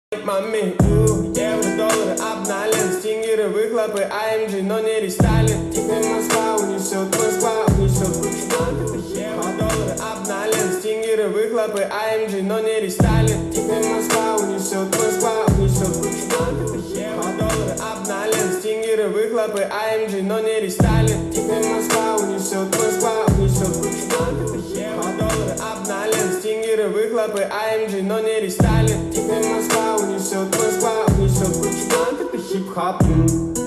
Маме, евро, доллары, обнален, стингеры, выхлопы, AMG, но не рестайлит. Теперь Москва унесет кучу банк, это евро, доллары, обнален, стингеры, выхлопы, AMG, но не рестайлит. Теперь Москва унесет кучу банк, это евро, доллары, обнален, стингеры, выхлопы, AMG, но не рестайлит. Теперь Москва унесет кучу банк, это евро, доллары, обнален, стингеры, выхлопы, AMG, но не рестайлит. Теперь Москва унесет кучу банк, это хип-хоп.